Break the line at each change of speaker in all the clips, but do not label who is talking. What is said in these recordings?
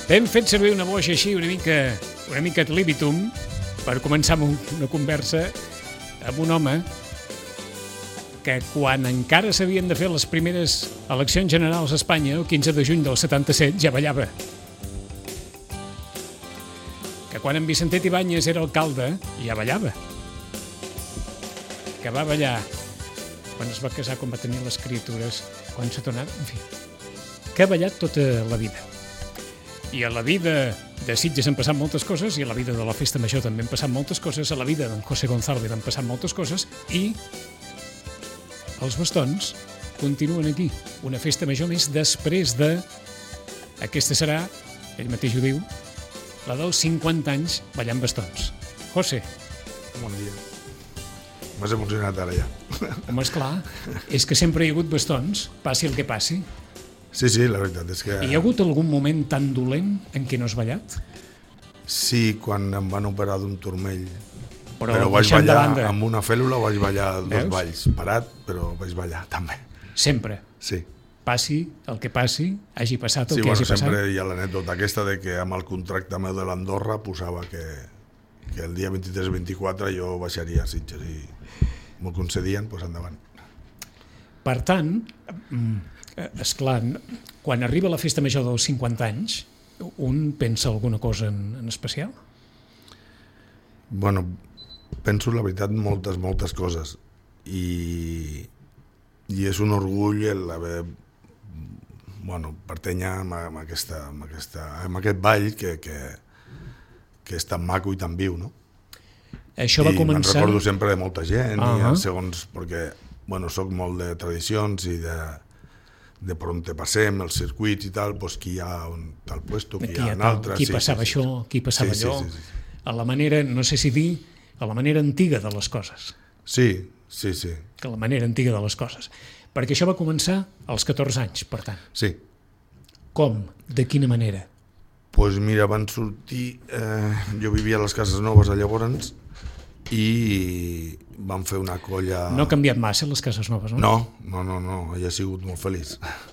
Hem fet servir una boixa així una mica ad libitum per començar amb una conversa amb un home que quan encara s'havien de fer les primeres eleccions generals a Espanya, el 15 de juny del 77, ja ballava. Que quan en Vicentet Ibáñez era alcalde, ja ballava. Que va ballar quan es va casar, quan va tenir les criatures, quan s'ha tornat, en fi, que ha ballat tota la vida. I a la vida de Sitges han passat moltes coses, i a la vida de la Festa Major també han passat moltes coses, a la vida d'en José González han passat moltes coses, i els bastons continuen aquí. Una Festa Major més després de... Aquesta serà, ell mateix ho diu, la dels 50 anys ballant bastons. José.
Bon dia. M'has emocionat ara ja.
Home, esclar, és que sempre hi ha hagut bastons, passi el que passi.
Sí, la veritat és que...
Hi ha hagut algun moment tan dolent en què no has ballat?
Sí, quan em van operar d'un turmell.
Però
vaig ballar amb una fèl·lula, vaig ballar dos balls. Parat, però vaig ballar també.
Sempre?
Sí.
Passi el que passi, hagi passat el que hagi passat?
Sí, sempre hi ha l'anècdota aquesta de que amb el contracte meu de l'Andorra posava que el dia 23-24 jo baixaria a Sitges i m'ho concedien, doncs endavant.
Per tant... esclar, quan arriba la Festa Major dels 50 anys, un pensa alguna cosa en especial?
Bueno, penso la veritat moltes coses i és un orgull l'haver pertanyar amb aquest ball que és tan maco i tan viu, no?
Això va començar...
Me'n recordo sempre de molta gent i segons, perquè soc molt de tradicions i de per on te passem, els circuits i tal, doncs qui hi ha un tal puesto, qui hi ha un altre...
Qui passava això, qui passava allò, a la manera, no sé si dir, a la manera antiga de les coses.
Sí.
Que la manera antiga de les coses. Perquè això va començar als 14 anys, per tant.
Sí.
Com? De quina manera?
Doncs mira, van sortir... jo vivia a les Cases Noves a llavors i van fer una colla...
No ha canviat massa les Cases Noves, no?
No, ella ha sigut molt feliç.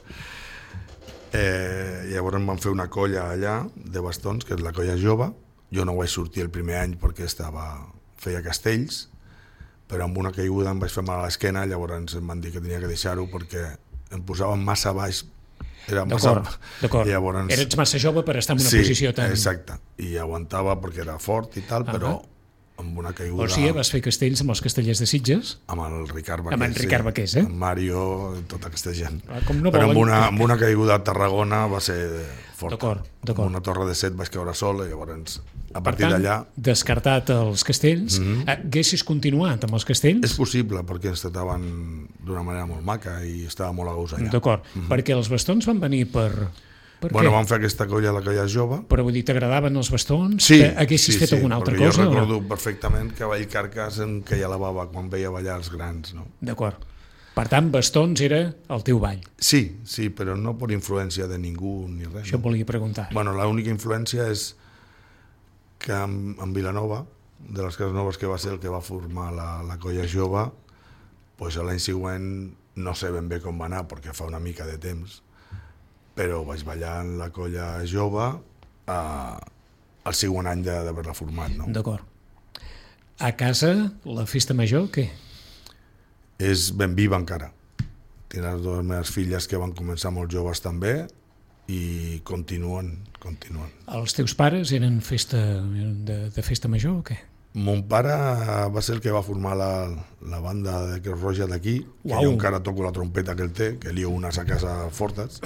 Llavors van fer una colla allà de bastons, que és la colla jove. Jo no vaig sortir el primer any perquè feia castells, però amb una caiguda em vaig fer mal a l'esquena, llavors em van dir que tenia que deixar-ho perquè em posaven massa baix.
D'acord.
Llavors...
Eres massa jove per estar en una posició tan...
Sí, exacte. I aguantava perquè era fort i tal, però amb una caiguda...
O sigui, vas fer castells amb els castellers de Sitges?
Amb el Ricard Baqués.
Amb en Ricard Baqués,
Amb Mario, tota aquesta gent.
No
però amb una caiguda a Tarragona va ser fort.
D'acord.
Amb una torre de 7 vaig caure sol i llavors a partir d'allà...
Per tant, descartat els castells, haguessis continuat amb els castells?
És possible, perquè ens trataven d'una manera molt maca i estava molt a gust allà.
D'acord, perquè els bastons van venir per...
Vam fer aquesta colla, la colla jove.
Però vull dir, t'agradaven els bastons?
Sí.
Haguessis fet alguna altra cosa?
Jo recordo perfectament que Vall Carcas em queia la bava quan veia ballar els grans, no?
D'acord. Per tant, bastons era el teu ball?
Sí, però no per influència de ningú ni res.
Això em volia preguntar.
L'única influència és que en Vilanova, de les Cases Noves, que va ser el que va formar la colla jove, doncs l'any següent no sé ben bé com va anar, perquè fa una mica de temps, però vaig ballar en la colla jove el següent any d'haver-la format. No?
D'acord. A casa, la Festa Major, què?
És ben viva encara. Tinc les dues meves filles que van començar molt joves també i continuen.
Els teus pares eren de Festa Major o què?
Mon pare va ser el que va formar la banda de Creu Roja d'aquí, que jo encara toco la trompeta que ell té, que lio unes a casa fortes.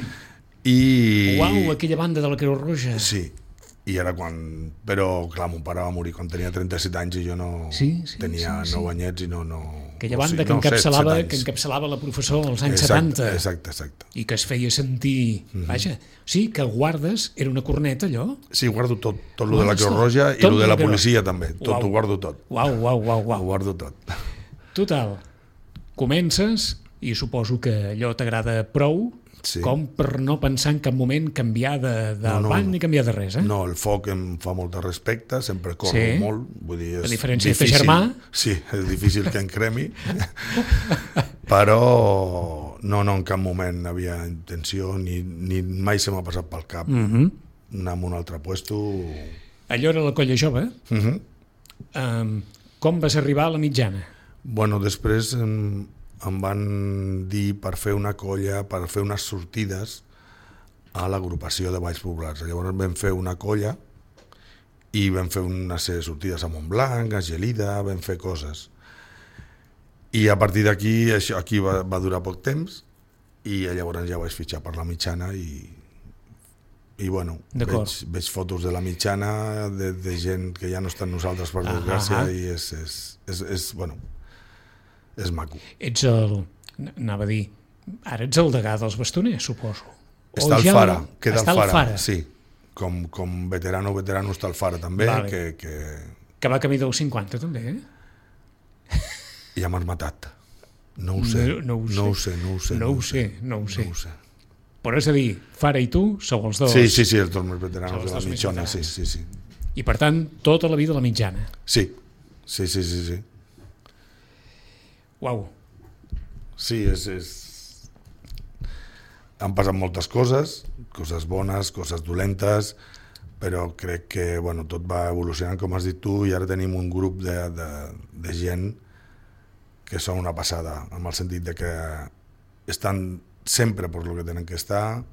Aquella banda de la Creu Roja.
Sí, i era quan... Però, clar, mon pare va morir quan tenia 37 anys i jo no tenia 9 anyets i no...
Aquella banda que encapçalava la professora als anys 70.
Exacte.
I que es feia sentir... Vaja, sí, que guardes... Era una corneta, allò?
Sí, guardo tot lo de la Creu Roja i lo de la policia també. Tot ho guardo tot.
Uau.
Ho guardo tot.
Total, comences i suposo que allò t'agrada prou com per no pensar en cap moment canviar de ball ni canviar de res, eh?
No, el foc em fa molt de respecte, sempre corro molt, vull dir, és
a diferència de germà.
Sí, és difícil que em cremi, però no, en cap moment havia intenció, ni mai se m'ha passat pel cap anar a un altre puesto.
Allò era la colla jove. Com vas arribar a la mitjana?
Bueno, després em van dir per fer una colla, per fer unes sortides a l'agrupació de Balls Populars. Llavors vam fer una colla i vam fer una sèrie de sortides a Montblanc, a Gelida, vam fer coses. I a partir d'aquí, això aquí va durar poc temps i llavors ja vaig fitxar per la mitjana i bueno, veig fotos de la mitjana de gent que ja no està amb nosaltres per desgràcia i és bueno, és maco.
Ets anava a dir, ara ets el degà dels bastoners, suposo.
Està al Fara, queda al Fara, sí. Com veterano està al Fara també, vale.
Que va camí dels 50 també,
Ja m'has matat. No ho sé. No ho sé.
Però és a dir, Fara i tu sou els dos...
Sí, els dos més veteranos de la mitjana, sí.
I per tant, tota la vida a la mitjana.
Sí.
Uau.
Sí, han passat moltes coses bones, coses dolentes, però crec que bueno, tot va evolucionant, com has dit tu, i ara tenim un grup de gent que són una passada, en el sentit de que estan sempre per lo que tenen que estar.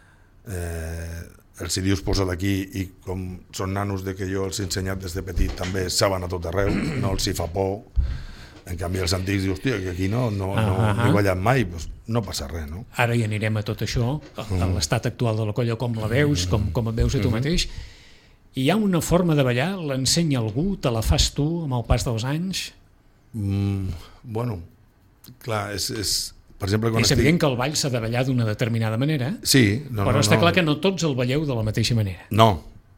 Els idios posa d'aquí i com són nanos de que jo els he ensenyat des de petit també saben a tot arreu, no els hi fa por. En canvi els antics dius, hòstia, que aquí no he ballat mai, doncs no passa res, no?
Ara hi anirem a tot això, a l'estat actual de la colla, com la veus, com et veus a tu mateix. Hi ha una forma de ballar, l'ensenya algú, te la fas tu amb el pas dels anys?
Bueno, clar, per exemple,
és evident que el ball s'ha de ballar d'una determinada manera,
sí,
però està clar que no tots el balleu de la mateixa manera.
No.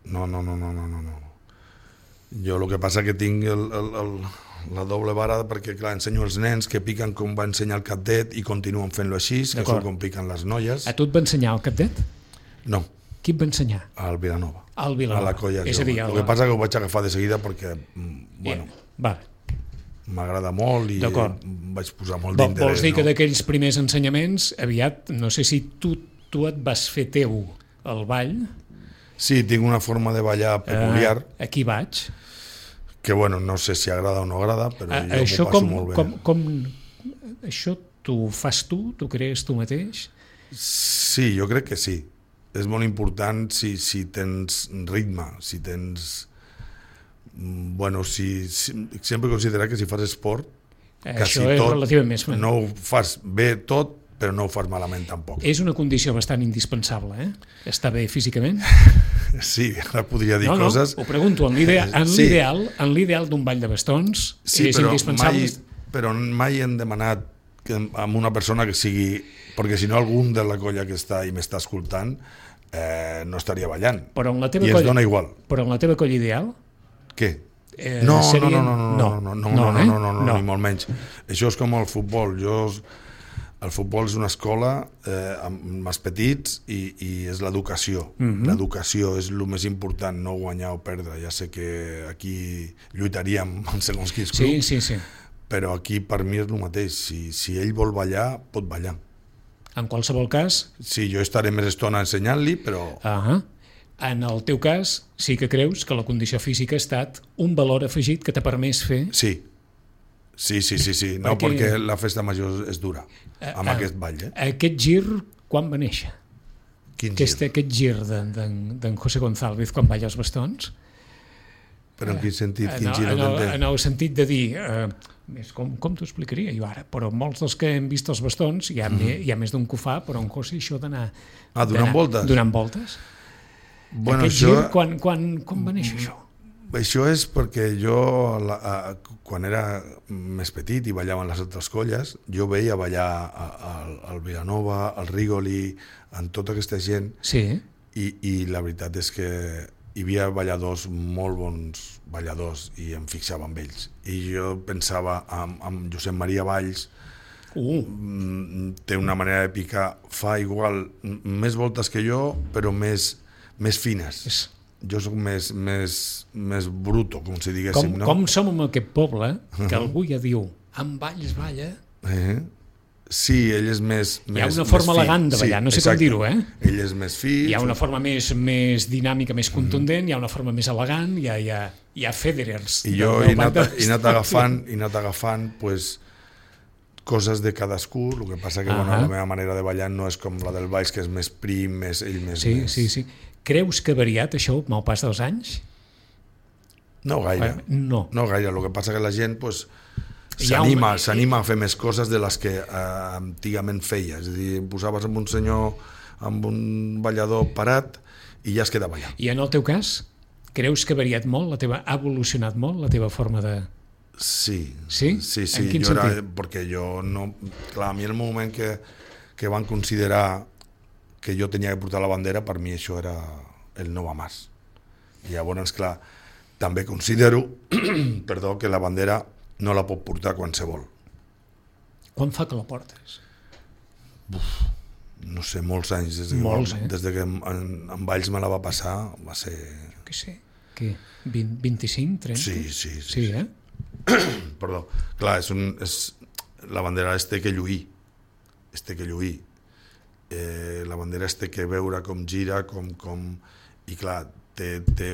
Jo el que passa que tinc la doble vara perquè, clar, ensenyo els nens que piquen com va ensenyar el cadet i continuen fent-lo així, que és com piquen les noies.
A tu et va ensenyar el cadet?
No.
Qui et va ensenyar?
Al Vilanova.
Al Vilanova.
A la colla jove. El que passa que ho vaig agafar de seguida perquè, bueno, m'agrada molt i vaig posar molt d'interès.
Vols dir que d'aquells primers ensenyaments, aviat, no sé si tu et vas fer teu el ball?
Sí, tinc una forma de ballar peculiar.
Aquí vaig.
Que, bueno, no sé si agrada o no agrada, però jo m'ho passo molt bé.
Això t'ho fas tu? T'ho crees tu mateix?
Sí, jo crec que sí. És molt important si tens ritme, si tens... Bueno, sempre considerar que si fas esport,
això és relativament més.
No ho fas bé tot, però no ho fas malament tampoc.
És una condició bastant indispensable, Estar bé físicament?
Sí, ara podria dir coses...
No, ho pregunto, en l'ideal d'un ball de bastons és indispensable?
Però mai hem demanat amb una persona que sigui... Perquè si no algun de la colla que està i m'està escoltant no estaria ballant. I ens dona igual.
Però en la teva colla ideal?
Què? No, ni molt menys. Això és com el futbol. El futbol és una escola amb els petits i és l'educació. L'educació és el més important, no guanyar o perdre. Ja sé que aquí lluitaríem en segons quins clubs,
sí.
Però aquí per mi és el mateix. Si ell vol ballar, pot ballar.
En qualsevol cas...
Sí, jo estaré més estona ensenyant-li, però...
En el teu cas, sí que creus que la condició física ha estat un valor afegit que t'ha permès fer...
Sí. No, perquè la festa major és dura, amb aquest ball.
Aquest gir, quan va néixer?
Quin gir?
Aquest gir d'en José González quan balla els bastons?
Però en quin sentit? Quin gir no t'entenc?
En el sentit de dir... Com t'ho explicaria jo ara? Però molts dels que hem vist els bastons, hi ha més d'un que ho fa, però en José això d'anar...
donant voltes?
Donant voltes.
Bueno,
aquest gir, quan va néixer això?
Això és perquè jo, quan era més petit i ballava en les altres colles, jo veia ballar al Vilanova, al Rigoli, en tota aquesta gent, i la veritat és que hi havia balladors, molt bons balladors, i em fixava en ells. I jo pensava en Josep Maria Valls, té una manera de picar, fa igual, més voltes que jo, però més fines. Jo soc més bruto, com si diguéssim, no?
Com som en aquest poble, que algú ja diu, amb Valls balla...
Sí, ell és més
Hi ha una forma elegant de ballar, no sé com dir-ho,
Ell és més fi.
Hi ha una forma més dinàmica, més contundent, hi ha una forma més elegant, hi ha Federers.
I jo he anat agafant pues, coses de cadascú, el que passa que la meva manera de ballar no és com la del Valls, que és més prim, ell més...
Sí. Creus que ha variat això amb el pas dels anys?
No gaire. No gaire, el que passa que la gent pues, s'anima a fer més coses de les que antigament feia. És a dir, em posaves amb un senyor, amb un ballador parat i ja es queda ballant.
I en el teu cas, creus que ha variat molt, ha evolucionat molt la teva forma de...
Sí.
Sí? En quin sentit?
Perquè jo no... Clar, a mi el moment que van considerar que jo tenia que portar la bandera, per mi això era el no va más. I llavors, clar, també considero perdó, que la bandera no la pot portar qualsevol.
Quan fa que la portes?
No sé, molts anys. Des que en Valls me la va passar, va ser...
Jo què sé, què? 25, 30?
Sí,
eh?
Perdó. Clar, la bandera té que lluir. La bandera té que veure com gira, i clar, té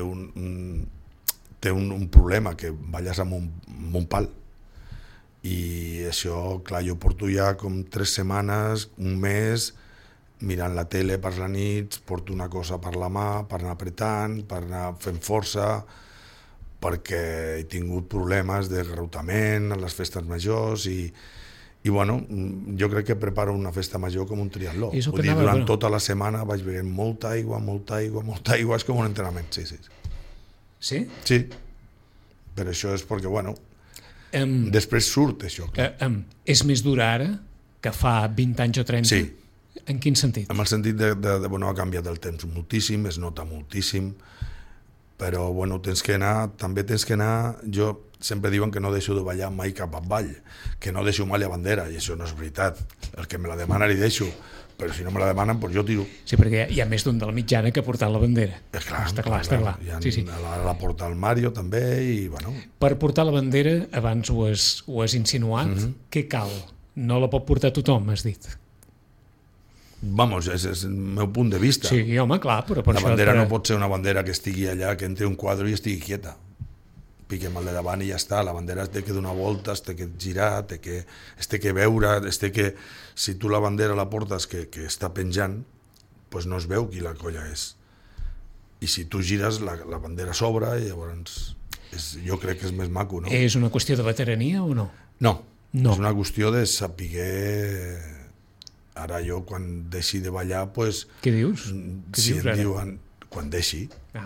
un problema, que balles amb un pal. I això, clar, jo porto ja com 3 setmanes, un mes, mirant la tele per la nit, porto una cosa per la mà, per anar apretant, per anar fent força, perquè he tingut problemes de garrotament a les festes majors i bueno, jo crec que preparo una festa major com un triatló. Vull dir, durant tota la setmana vaig veient molta aigua, és com un entrenament, sí.
Sí?
Sí, però això és perquè, bueno, després surt això.
És més dura ara que fa 20 anys o 30?
Sí.
En quin sentit?
En el sentit bueno, ha canviat el temps moltíssim, es nota moltíssim, però bueno, també tens que anar, jo sempre diuen que no deixo de ballar mai cap avall, que no deixo mai la bandera, i això no és veritat. El que me la demana li deixo, però si no me la demanen, doncs jo tiro.
Sí, perquè hi ha més d'un de la mitjana que ha portat la bandera.
Està clar. Sí. La porta el Mario també, i bueno...
Per portar la bandera, abans ho has insinuat, què cal? No la pot portar tothom, has dit.
Vamos, és el meu punt de vista.
Sí, home, clar, però per
això... La bandera no pot ser una bandera que estigui allà, que entri un quadre i estigui quieta. Piquem el de davant i ja està. La bandera té que donar voltes, té que girar, té que veure, si tu la bandera la portes que està penjant, doncs no es veu qui la colla és. I si tu gires, la bandera s'obre i llavors jo crec que és més maco, no?
És una qüestió de veterania o no?
No. És una qüestió de saber... Ara jo, quan deixi de ballar, doncs...
Què dius?
Si em diuen, quan deixi,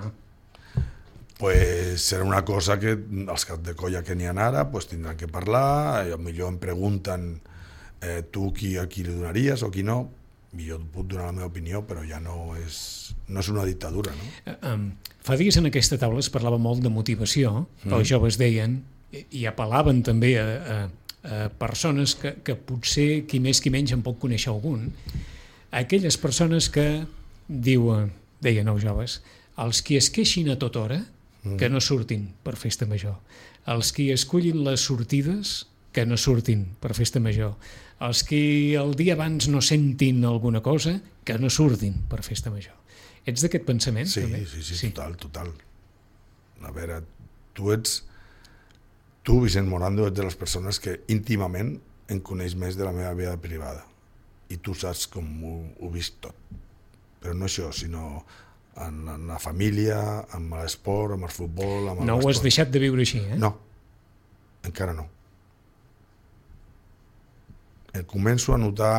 doncs serà una cosa que els caps de colla que n'hi ha ara tindran que parlar, potser em pregunten tu a qui li donaries o qui no, i jo puc donar la meva opinió, però ja no és una dictadura, no?
Fa dies en aquesta taula es parlava molt de motivació, els joves deien, i apel·laven també a persones que potser qui més qui menys en pot conèixer algun, aquelles persones que deien els joves, els qui es queixin a tota hora que no surtin per festa major, els qui escullin les sortides que no surtin per festa major, els qui el dia abans no sentin alguna cosa que no surtin per festa major. Ets d'aquest pensament?
Sí, també? Sí, total. A veure, tu, Vicent Morando, ets de les persones que íntimament em coneix més de la meva vida privada. I tu saps com ho visc tot. Però no això, sinó en la família, amb l'esport, amb el futbol...
No ho has deixat de viure així, eh?
No, encara no. Em començo a notar,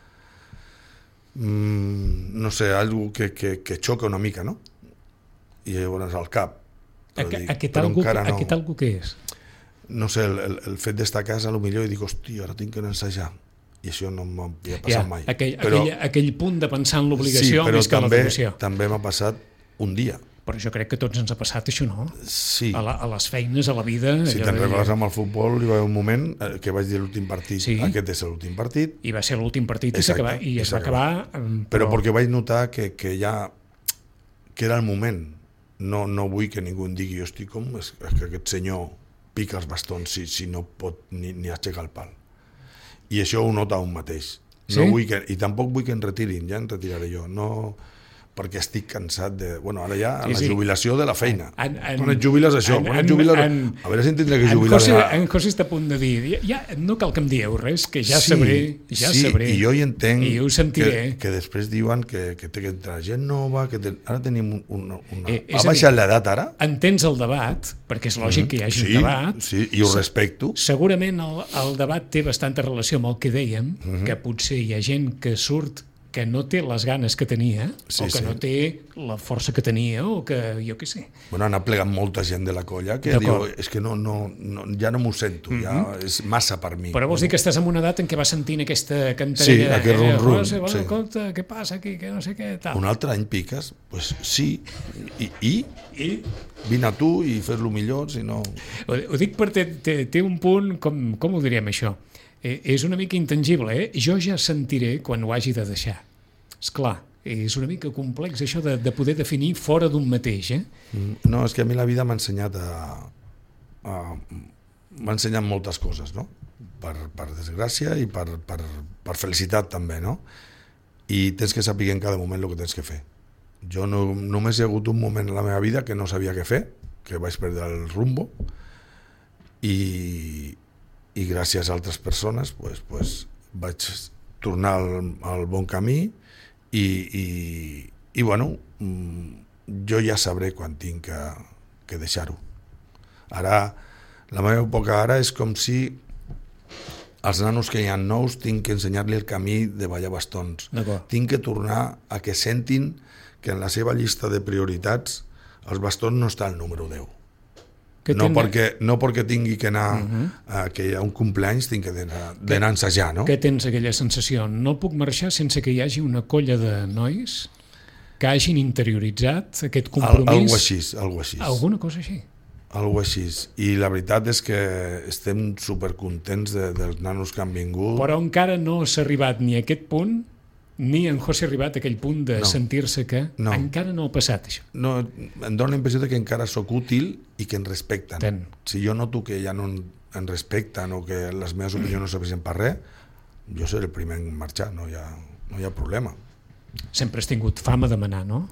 no sé, algo que xoca una mica, no? I llavors al cap.
Aquest algo què és?
No sé, el fet d'estar a casa, potser, i dic, hòstia, ara tinc que ensejar. I això no m'havia passat mai.
Aquell punt de pensar en l'obligació més que en la devoció.
Sí, però també m'ha passat un dia.
Però jo crec que tots ens ha passat això, no?
Sí.
A les feines, a la vida...
Si te'n recordes amb el futbol, hi va haver un moment que vaig dir l'últim partit, aquest és l'últim partit.
I va ser l'últim partit i es va acabar...
Però perquè vaig notar que ja... que era el moment. No vull que ningú em digui, hosti, com és que aquest senyor pica els bastons si no pot ni aixecar el pal. I això ho nota un mateix.
Sí?
No vull I tampoc vull que em retirin, ja em retiraré jo. No, perquè estic cansat de... Bueno, ara ja, la jubilació de la feina. Quan et jubiles això? A veure si em tindré que jubilar.
En José està a punt de dir, ja no cal que em dieu res, que ja sabré.
I jo hi entenc
i ho sentiré.
Que després diuen que té que entrar gent nova, ara tenim ha baixat l'edat ara?
Entens el debat, perquè és lògic que hi hagi un debat.
Sí, i ho respecto.
Segurament el debat té bastanta relació amb el que dèiem, que potser hi ha gent que surt que no té les ganes que tenia, o que no té la força que tenia, o que jo què sé.
Bueno, han aplegat molta gent de la colla que diu, és que ja no m'ho sento, ja és massa per mi.
Però vols dir que estàs en una edat en què vas sentint aquesta cantarella?
Sí, aquest rum-rum.
Escolta, què passa aquí, que no sé què, tal.
Un altre any piques? Doncs sí, i? Vine a tu i fes-lo millor, si no...
Ho dic perquè té un punt, com ho diríem això? És una mica intangible, Jo ja sentiré quan ho hagi de deixar. Esclar, és una mica complex això de poder definir fora d'un mateix,
No, és que a mi la vida m'ha ensenyat m'ha ensenyat moltes coses, no? Per desgràcia i per felicitat també, no? I tens que saber en cada moment el que tens que fer. Jo només hi ha hagut un moment en la meva vida que no sabia què fer, que vaig perdre el rumbo, i gràcies a altres persones pues, vaig tornar al bon camí i bueno, jo ja sabré quan tinc que deixar-ho. Ara, la meva època ara és com si als nanos que hi ha nous tinc que ensenyar-li el camí de ballar bastons. Tinc que tornar a que sentin que en la seva llista de prioritats els bastons no està el número 10. No perquè tingui que anar que hi ha un cumpleaños tinc que d'anar a ensajar, no?
Que tens aquella sensació, no puc marxar sense que hi hagi una colla de nois que hagin interioritzat aquest compromís.
Algo així.
Alguna cosa així.
Algo així. I la veritat és que estem supercontents dels nanos que han vingut.
Però encara no s'ha arribat ni a aquest punt, ni en José ha arribat a aquell punt de sentir-se que encara no ha passat això.
No, em dóna la impressió que encara sóc útil i que em respecten. Si jo noto que ja no em respecten o que les meves opinions no serveixen per res, jo seré el primer en marxar, no hi ha problema.
Sempre has tingut fama de manar, no?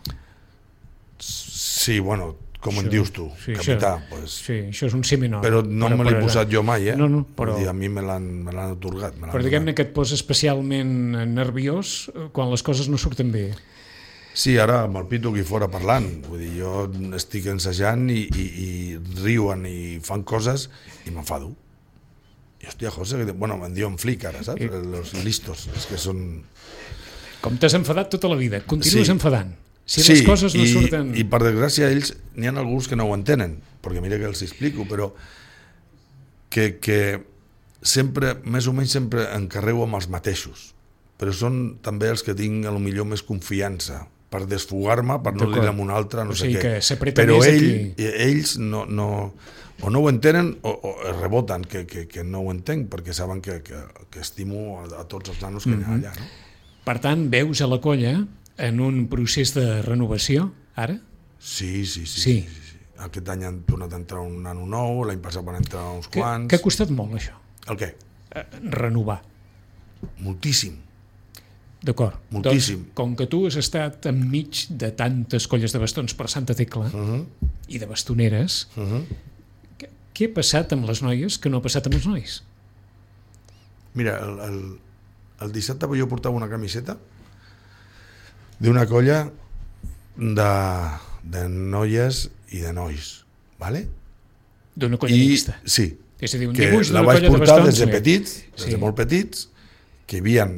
Sí, bueno, com en dius tu, capità.
Sí, això és un sí menor.
Però no me l'he posat jo mai,
No, però...
A mi me l'han atorgat.
Però diguem-ne que et posa especialment nerviós quan les coses no surten bé.
Sí, ara amb el pito aquí fora parlant, vull dir, jo estic ensajant i riuen i fan coses i m'enfado. I hòstia, José, bueno, em diuen flic ara, saps? Los listos, és que són...
Com t'has enfadat tota la vida, continues enfadant. Si les coses no surten...
I per desgràcia ells, n'hi ha alguns que no ho entenen, perquè mira que els explico, però que sempre, més o menys sempre encarrego amb els mateixos, però són també els que tinc a lo millor més confiança, per desfogar-me, per no dir-ne amb un altre, no sé què. Però ells no o no ho entenen o reboten que no ho entenc, perquè saben que estimo a tots els nanos que hi ha allà, no?
Per tant, veus a la colla en un procés de renovació, ara?
Sí. Aquest any han tornat a entrar un nano nou, l'any passat van entrar uns quants...
Que ha costat molt, això?
El què?
Renovar.
Moltíssim.
D'acord.
Moltíssim.
Doncs, com que tu has estat enmig de tantes colles de bastons per Santa Tecla i de bastoneres, què ha passat amb les noies que no ha passat amb els nois?
Mira, el dissabte jo portava una camiseta d'una colla de noies i de nois, ¿vale?
D'una colla mixta.
Sí,
és a dir, un
que
dibuix
la
d'una
vaig
colla de
portar
bastons.
des de petits, des de molt petits, que hi havia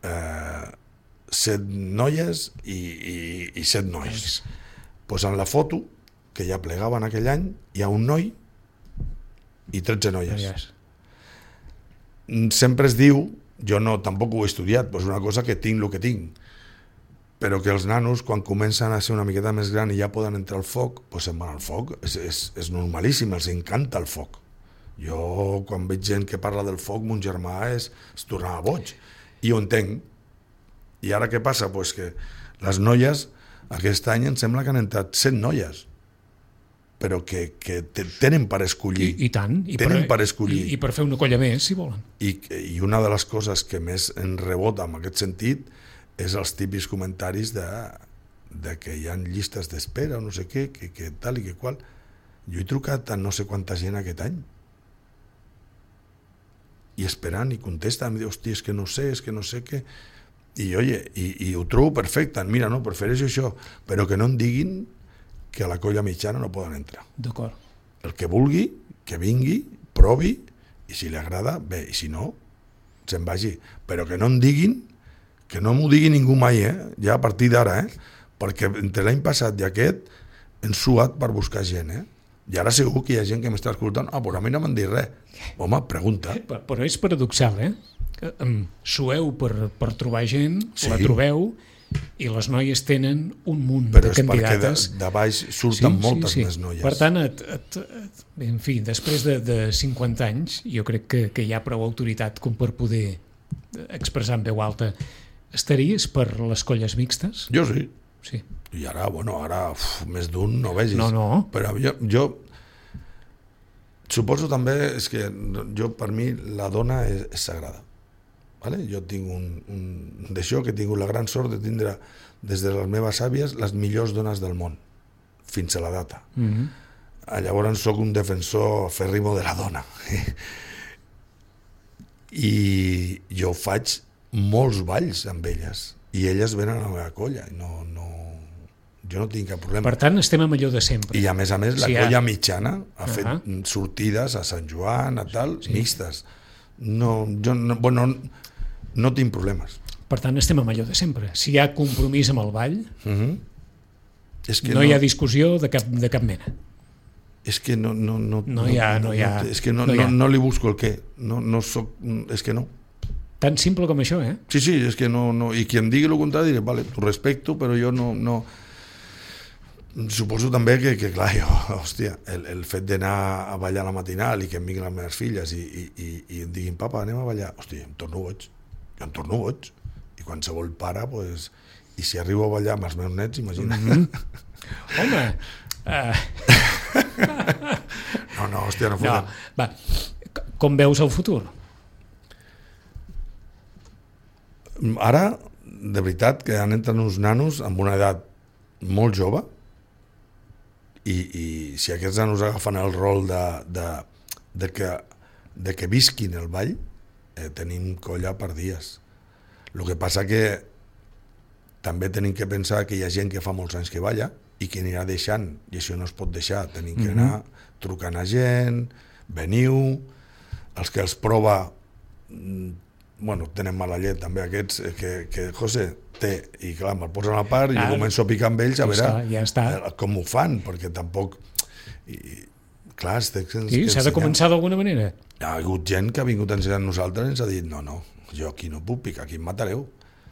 7 noies i 7 nois. Pues en la foto, que ja plegaven aquell any, hi ha un noi i 13 noies. Sempre es diu, jo tampoc ho he estudiat, però és una cosa que tinc el que tinc, però que els nanos, quan comencen a ser una miqueta més gran i ja poden entrar al foc, doncs se'n van al foc. És normalíssim, els encanta el foc. Jo, quan veig gent que parla del foc, mon germà es tornava boig. I ho entenc. I ara què passa? Pues que les noies, aquest any em sembla que han entrat 100 noies. però que tenen per escollir.
I tant.
Tenen per escollir.
I per fer una colla més, si volen.
I una de les coses que més ens rebota en aquest sentit és els típics comentaris de que hi ha llistes d'espera o no sé què, que tal i que qual. Jo he trucat a no sé quanta gent aquest any i esperant, i contesta, em diu, hòstia, és que no sé què, i oye, i ho trobo perfecte, mira, no, prefereixo això, però que no em diguin que a la colla mitjana no poden entrar.
D'acord.
El que vulgui, que vingui, provi, i si li agrada, bé, i si no, se'n vagi, però que no em diguin, que no m'ho digui ningú mai, ja a partir d'ara, perquè entre l'any passat i aquest hem suat per buscar gent, i ara segur que hi ha gent que m'està escoltant, però a mi no m'han dit res. Home, pregunta.
Però és paradoxal, Sueu per trobar gent,
sí.
La trobeu, i les noies tenen un munt
però
de candidates.
Però és perquè de baix surten moltes més noies.
Per tant, en fi, després de 50 anys, jo crec que hi ha prou autoritat com per poder expressar en veu alta. Estaries per les colles mixtes?
Jo sí.
Sí.
I ara, més d'un no vegis.
No.
Però jo suposo també, és que per mi la dona és sagrada. Vale? Jo tinc d'això que he tingut la gran sort de tindre des de les meves àvies les millors dones del món, fins a la data. Llavors sóc un defensor fèrrimo de la dona. I jo faig molts balls amb elles, i elles venen a la meva colla. Jo no tinc cap problema.
Per tant, estem amb allò de sempre.
I a més, la colla mitjana ha fet sortides a Sant Joan, a tal, mixtes. No tinc problemes.
Per tant, estem amb allò de sempre. Si hi ha compromís amb el ball,
és que
no hi ha discussió de cap mena.
És que no
hi ha.
És que no li busco el què. És que no.
Tan simple com això,
Sí, és que no. I qui em digui el contrari, diré, vale, t'ho respecto, però jo no. Suposo també que clar, hòstia, el fet d'anar a ballar a la matinal i que em vinguin les meves filles i em diguin, papa, anem a ballar, hòstia, em torno boig. I qualsevol pare, pues, i si arribo a ballar amb els meus nets, imagina't.
Home!
No, hòstia, no fotem.
Va, com veus el futur?
Ara, de veritat, que han entrat uns nanos amb una edat molt jove, i si aquests nanos agafen el rol de que visquin el ball, tenim colla per dies. El que passa que també tenim que pensar que hi ha gent que fa molts anys que balla i que anirà deixant, i això no es pot deixar. Tenim que anar trucant a gent, veniu, els que els prova tenen mala llet també aquests, que José té, i clar, me'l posen a part i jo començo a picar amb ells a veure com ho fan, perquè tampoc clar,
s'ha de començar d'alguna manera.
Hi ha hagut gent que ha vingut a ensenyar nosaltres i ens ha dit, no, jo aquí no puc picar, aquí em matareu.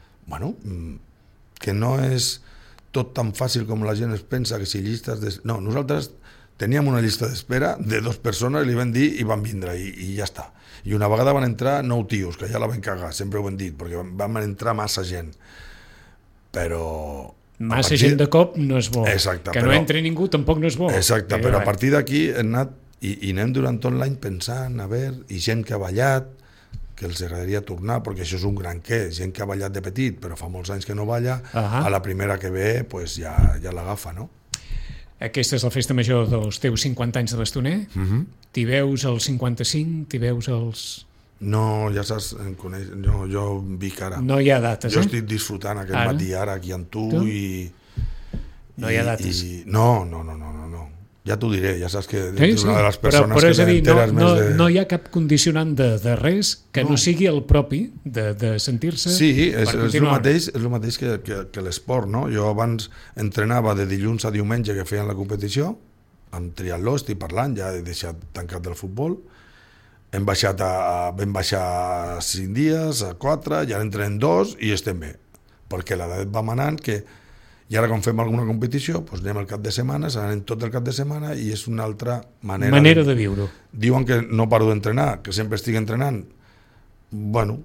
Que no és tot tan fàcil com la gent es pensa, que si llistes no, nosaltres teníem una llista d'espera de 2 persones i li vam dir i van vindre i ja està. I una vegada van entrar 9 tios, que ja la vam cagar, sempre ho hem dit, perquè van entrar massa gent. Però
massa gent de cop no és bo.
Exacte,
que no entri ningú tampoc no és bo.
Exacte, però a partir d'aquí hem anat i anem durant tot l'any pensant, i gent que ha ballat, que els agradaria tornar, perquè això és un gran què, gent que ha ballat de petit, però fa molts anys que no balla, a la primera que ve pues ja l'agafa, no?
Aquesta és la festa major dels teus 50 anys de bastoner. T'hi veus als 55, t'hi veus als...
No, ja saps, em coneix, jo vic ara.
No hi ha dates,
Jo estic disfrutant aquest matí ara aquí amb tu i...
No hi ha dates.
No. Ja t'ho diré, ja saps que ets una de les persones
però és a dir,
més de...
no hi ha cap condicionant de res que no sigui el propi de sentir-se...
Sí, és el mateix que l'esport, no? Jo abans entrenava de dilluns a diumenge que feien la competició, amb triatló estic parlant, ja he deixat tancat del futbol, vam baixar 5 dies, a 4, ja entrenem 2 i estem bé, perquè l'edat va manant que i ara quan fem alguna competició doncs anem el cap de setmana, anem tot el cap de setmana i és una altra manera
de viure-ho.
Diuen que no paro d'entrenar, que sempre estic entrenant.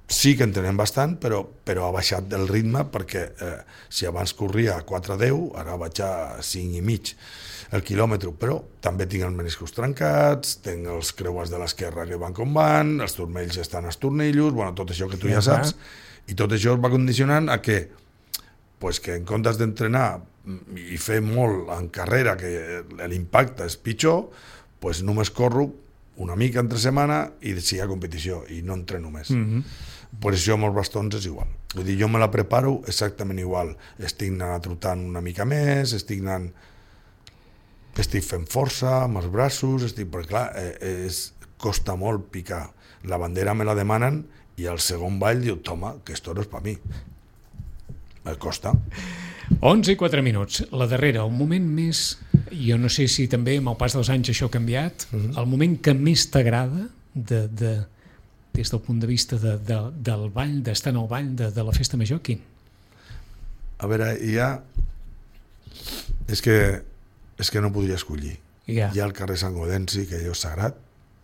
sí que entrenem bastant, però ha baixat del ritme perquè si abans corria a 4,10, ara vaig a 5,5 el quilòmetre, però també tinc els meniscos trencats, tinc els creues de l'esquerra que van com van, els turmells estan als tornillos, bueno, tot això que tu ja saps, i tot això es va condicionant a que en comptes d'entrenar i fer molt en carrera, que l'impacte és pitjor, només corro una mica entre setmana i si hi ha competició, i no entreno més. Per això amb els bastons és igual. Vull dir, jo me la preparo exactament igual. Estic anant trotant una mica més, estic fent força amb els braços, perquè clar, costa molt picar. La bandera me la demanen i al segon ball diu, toma, que esto no és per mi. Me costa.
11:04. La darrera, el moment més, jo no sé si també amb el pas dels anys això ha canviat, el moment que més t'agrada des del punt de vista del ball, d'estar en el ball de la festa major, quin?
A veure, és que no podria escollir. Hi ha el carrer Sant Gaudenci, que allò és sagrat.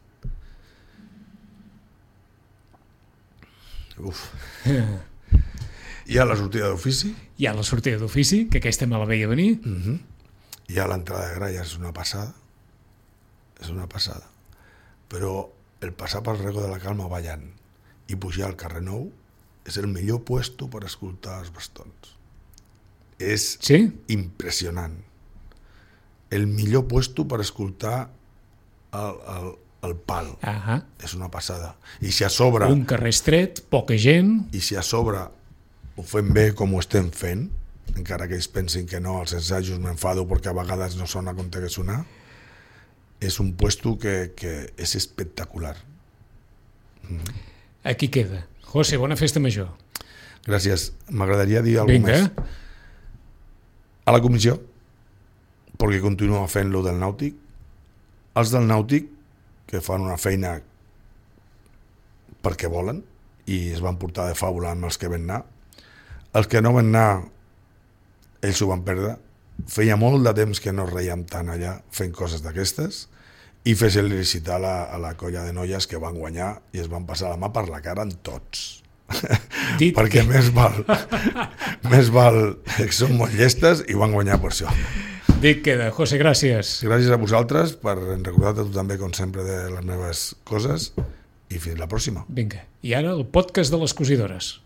Hi ha la sortida d'ofici.
Hi ha la sortida d'ofici, que aquesta me la veia venir.
Hi ha l'entrada de gralla, és una passada. És una passada. Però el passar pel Rego de la Calma ballant i pujar al carrer Nou és el millor puesto per escoltar els bastons. És impressionant. El millor puesto per escoltar el pal. És una passada. I si a sobre...
Un carrer estret, poca gent...
I si a sobre ho fem bé com ho estem fent, encara que ells pensin que no, als ensajos m'enfado perquè a vegades no sona com té que sonar, és un puesto que és espectacular.
Aquí queda. José, bona festa major.
Gràcies. M'agradaria dir alguna cosa més. A la comissió, perquè continua fent lo del Nàutic, els del Nàutic, que fan una feina perquè volen, i es van portar de fàbula amb els que van anar. Els que no van anar, ells ho van perdre. Feia molt de temps que no reiem tant allà fent coses d'aquestes, i fes felicitar a la colla de noies que van guanyar i es van passar la mà per la cara en tots. Perquè més val que són molt llestes i van guanyar per això.
Dit queda. José, gràcies.
Gràcies a vosaltres per recordar-te tu també, com sempre, de les meves coses, i fins la pròxima.
Vinga. I ara el podcast de les cosidores.